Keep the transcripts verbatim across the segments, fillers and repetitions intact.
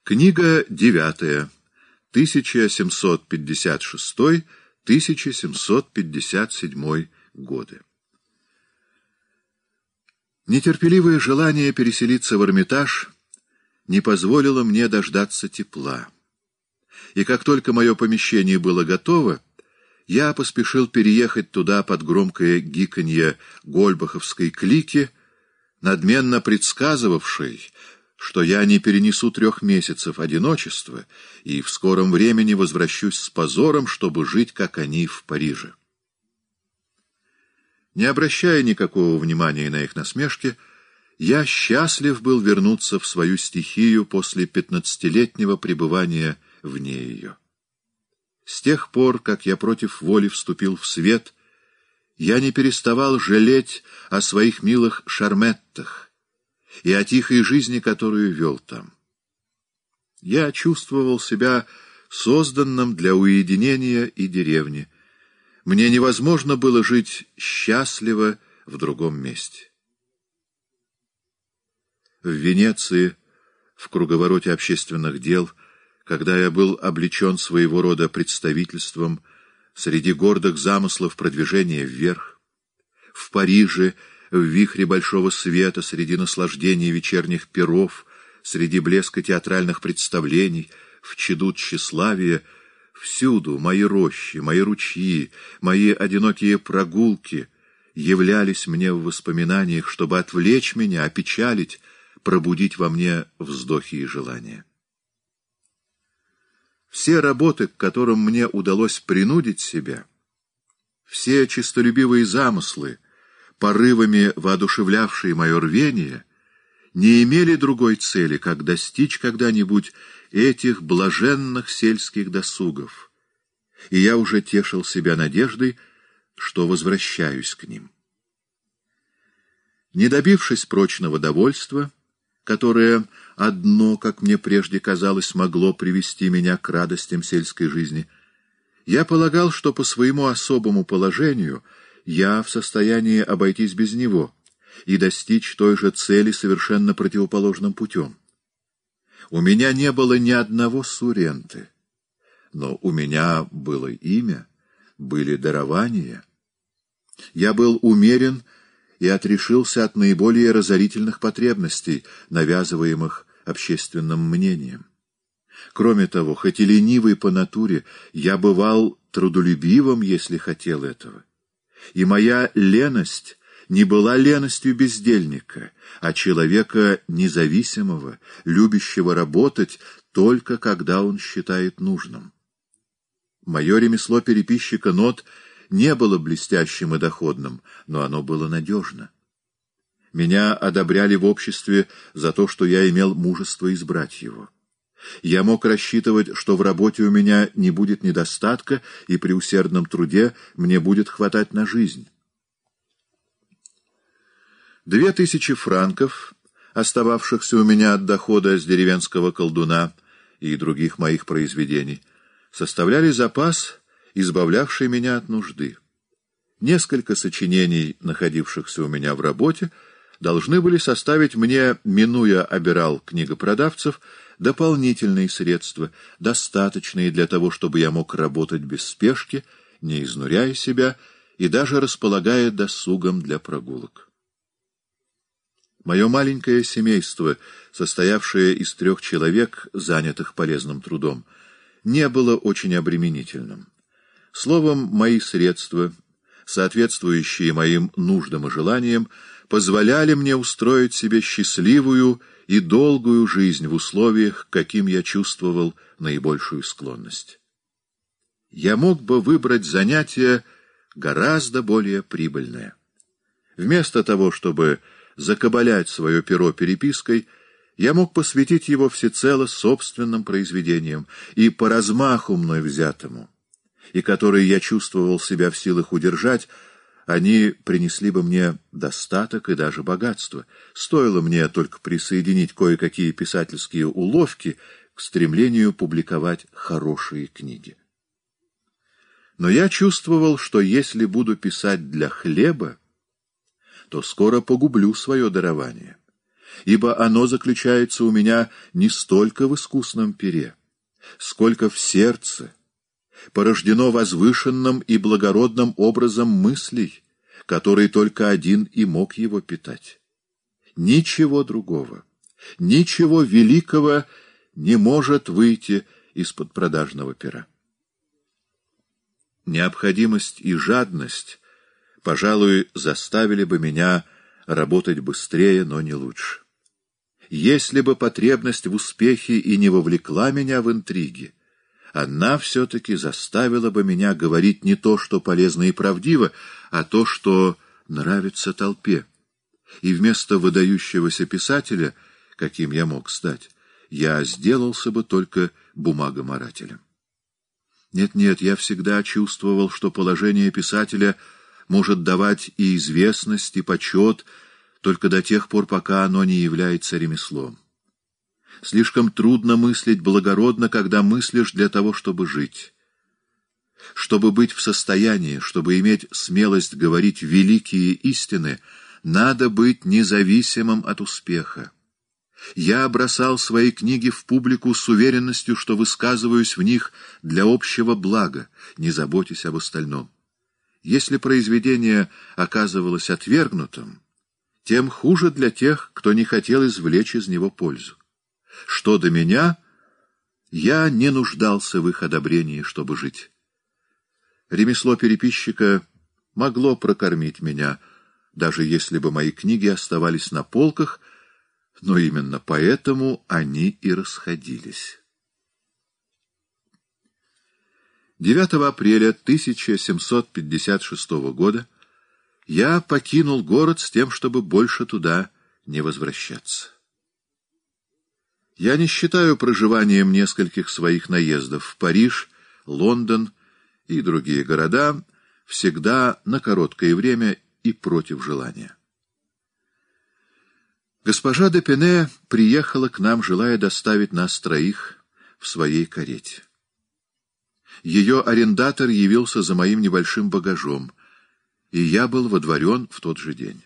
Книга девятая. тысяча семьсот пятьдесят шестой — тысяча семьсот пятьдесят седьмой годы. Нетерпеливое желание переселиться в Эрмитаж не позволило мне дождаться тепла. И как только мое помещение было готово, я поспешил переехать туда под громкое гиканье гольбаховской клики, надменно предсказывавшей, что я не перенесу трех месяцев одиночества и в скором времени возвращусь с позором, чтобы жить, как они, в Париже. Не обращая никакого внимания на их насмешки, я счастлив был вернуться в свою стихию после пятнадцатилетнего пребывания вне ее. С тех пор, как я против воли вступил в свет, я не переставал жалеть о своих милых Шарметтах и о тихой жизни, которую вел там. Я чувствовал себя созданным для уединения и деревни. Мне невозможно было жить счастливо в другом месте. В Венеции, в круговороте общественных дел, когда я был облечен своего рода представительством среди гордых замыслов продвижения вверх, в Париже, в вихре большого света, среди наслаждений вечерних пиров, среди блеска театральных представлений, в чаду тщеславия, всюду мои рощи, мои ручьи, мои одинокие прогулки являлись мне в воспоминаниях, чтобы отвлечь меня, опечалить, пробудить во мне вздохи и желания. Все работы, к которым мне удалось принудить себя, все честолюбивые замыслы, порывами воодушевлявшие мое рвение, не имели другой цели, как достичь когда-нибудь этих блаженных сельских досугов, и я уже тешил себя надеждой, что возвращаюсь к ним. Не добившись прочного довольства, которое одно, как мне прежде казалось, могло привести меня к радостям сельской жизни, я полагал, что по своему особому положению я в состоянии обойтись без него и достичь той же цели совершенно противоположным путем. У меня не было ни одного суренты, но у меня было имя, были дарования. Я был умерен и отрешился от наиболее разорительных потребностей, навязываемых общественным мнением. Кроме того, хоть и ленивый по натуре, я бывал трудолюбивым, если хотел этого. И моя леность не была леностью бездельника, а человека независимого, любящего работать только когда он считает нужным. Мое ремесло переписчика нот не было блестящим и доходным, но оно было надежно. Меня одобряли в обществе за то, что я имел мужество избрать его. Я мог рассчитывать, что в работе у меня не будет недостатка, и при усердном труде мне будет хватать на жизнь. Две тысячи франков, остававшихся у меня от дохода с деревенского колдуна и других моих произведений, составляли запас, избавлявший меня от нужды. Несколько сочинений, находившихся у меня в работе, должны были составить мне, минуя обирал книгопродавцев, дополнительные средства, достаточные для того, чтобы я мог работать без спешки, не изнуряя себя и даже располагая досугом для прогулок. Мое маленькое семейство, состоявшее из трех человек, занятых полезным трудом, не было очень обременительным. Словом, мои средства, соответствующие моим нуждам и желаниям, позволяли мне устроить себе счастливую и долгую жизнь в условиях, к каким я чувствовал наибольшую склонность. Я мог бы выбрать занятие гораздо более прибыльное. Вместо того, чтобы закабалять свое перо перепиской, я мог посвятить его всецело собственным произведениям и по размаху мной взятому, и которые я чувствовал себя в силах удержать, они принесли бы мне достаток и даже богатство. Стоило мне только присоединить кое-какие писательские уловки к стремлению публиковать хорошие книги. Но я чувствовал, что если буду писать для хлеба, то скоро погублю свое дарование. ибо оно заключается у меня не столько в искусном пере, сколько в сердце, порождено возвышенным и благородным образом мыслей, который только один и мог его питать. Ничего другого, ничего великого не может выйти из-под продажного пера. Необходимость и жадность, пожалуй, заставили бы меня работать быстрее, но не лучше. Если бы потребность в успехе и не вовлекла меня в интриги, она все-таки заставила бы меня говорить не то, что полезно и правдиво, а то, что нравится толпе. И вместо выдающегося писателя, каким я мог стать, я сделался бы только бумагоморателем. Нет-нет, я всегда чувствовал, что положение писателя может давать и известность, и почет, только до тех пор, пока оно не является ремеслом. Слишком трудно мыслить благородно, когда мыслишь для того, чтобы жить. Чтобы быть в состоянии, чтобы иметь смелость говорить великие истины, надо быть независимым от успеха. Я бросал свои книги в публику с уверенностью, что высказываюсь в них для общего блага, не заботясь об остальном. Если произведение оказывалось отвергнутым, тем хуже для тех, кто не хотел извлечь из него пользу. Что до меня, я не нуждался в их одобрении, чтобы жить. Ремесло переписчика могло прокормить меня, даже если бы мои книги оставались на полках, но именно поэтому они и расходились. девятого апреля тысяча семьсот пятьдесят шестого года я покинул город с тем, чтобы больше туда не возвращаться. Я не считаю проживанием нескольких своих наездов в Париж, Лондон и другие города всегда на короткое время и против желания. Госпожа де Пене приехала к нам, желая доставить нас троих в своей карете. Ее арендатор явился за моим небольшим багажом, и я был водворен в тот же день.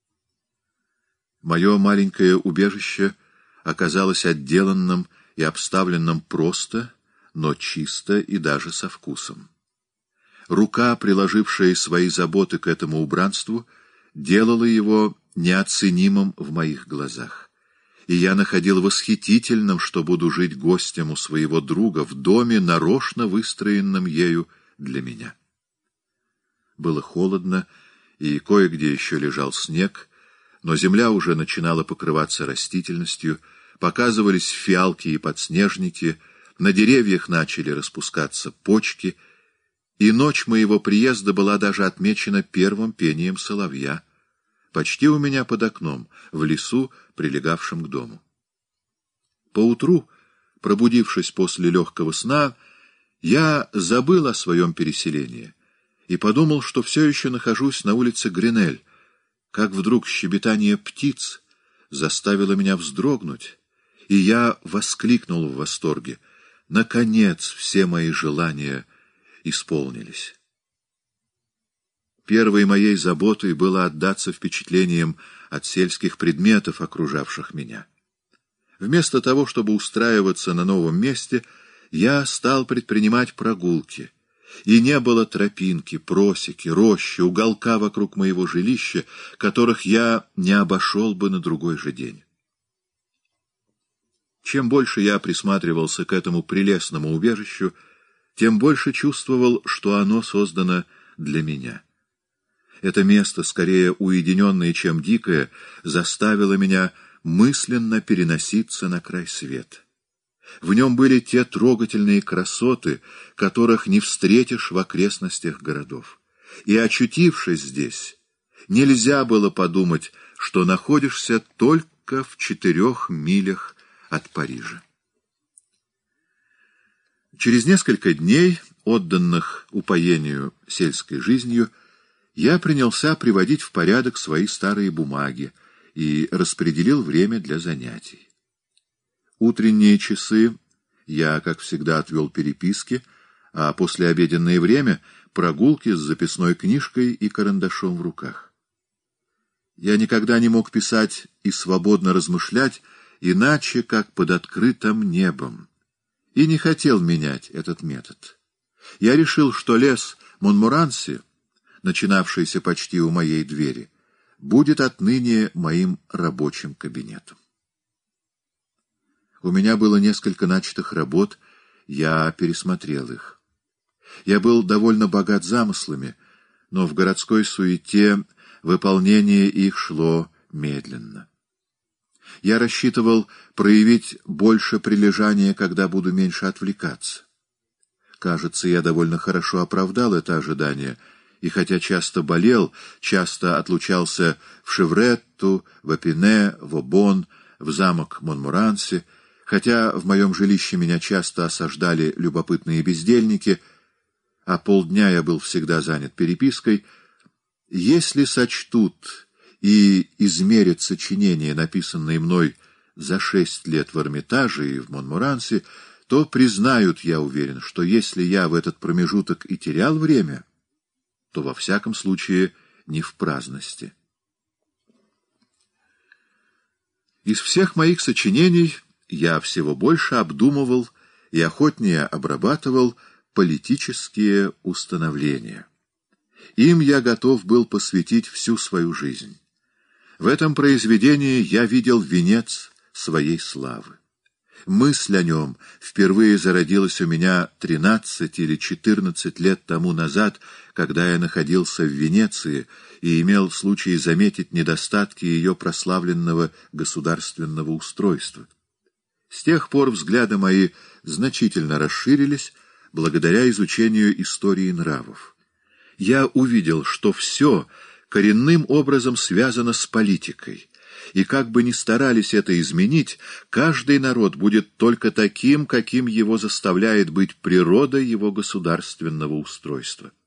Мое маленькое убежище оказалось отделанным и обставленным просто, но чисто и даже со вкусом. Рука, приложившая свои заботы к этому убранству, делала его неоценимым в моих глазах. И я находил восхитительным, что буду жить гостем у своего друга в доме, нарочно выстроенном ею для меня. Было холодно, и кое-где еще лежал снег, но земля уже начинала покрываться растительностью, показывались фиалки и подснежники, на деревьях начали распускаться почки, и ночь моего приезда была даже отмечена первым пением соловья, почти у меня под окном, в лесу, прилегавшем к дому. Поутру, пробудившись после легкого сна, я забыл о своем переселении и подумал, что все еще нахожусь на улице Гренель, как вдруг щебетание птиц заставило меня вздрогнуть, и я воскликнул в восторге: «Наконец все мои желания исполнились». Первой моей заботой было отдаться впечатлениям от сельских предметов, окружавших меня. Вместо того, чтобы устраиваться на новом месте, я стал предпринимать прогулки, и не было тропинки, просеки, рощи, уголка вокруг моего жилища, которых я не обошел бы на другой же день. Чем больше я присматривался к этому прелестному убежищу, тем больше чувствовал, что оно создано для меня. Это место, скорее уединенное, чем дикое, заставило меня мысленно переноситься на край света. В нем были те трогательные красоты, которых не встретишь в окрестностях городов. И, очутившись здесь, нельзя было подумать, что находишься только в четырех милях от Парижа. Через несколько дней, отданных упоению сельской жизнью, я принялся приводить в порядок свои старые бумаги и распределил время для занятий. Утренние часы я, как всегда, отвел переписке, а послеобеденное время — прогулки с записной книжкой и карандашом в руках. Я никогда не мог писать и свободно размышлять иначе, как под открытым небом, и не хотел менять этот метод. Я решил, что лес Монморанси, начинавшийся почти у моей двери, будет отныне моим рабочим кабинетом. У меня было несколько начатых работ, я пересмотрел их. Я был довольно богат замыслами, но в городской суете выполнение их шло медленно. Я рассчитывал проявить больше прилежания, когда буду меньше отвлекаться. Кажется, я довольно хорошо оправдал это ожидание, и хотя часто болел, часто отлучался в Шевретту, в Эпине, в Обон, в замок Монморанси, хотя в моем жилище меня часто осаждали любопытные бездельники, а полдня я был всегда занят перепиской, если сочтут и измерят сочинения, написанные мной за шесть лет в Эрмитаже и в Монморанси, то признают, я уверен, что если я в этот промежуток и терял время, то во всяком случае не в праздности. Из всех моих сочинений я всего больше обдумывал и охотнее обрабатывал политические установления. Им я готов был посвятить всю свою жизнь. В этом произведении я видел венец своей славы. Мысль о нем впервые зародилась у меня тринадцать или четырнадцать лет тому назад, когда я находился в Венеции и имел случай заметить недостатки ее прославленного государственного устройства. С тех пор взгляды мои значительно расширились благодаря изучению истории нравов. Я увидел, что все коренным образом связано с политикой, и как бы ни старались это изменить, каждый народ будет только таким, каким его заставляет быть природа его государственного устройства.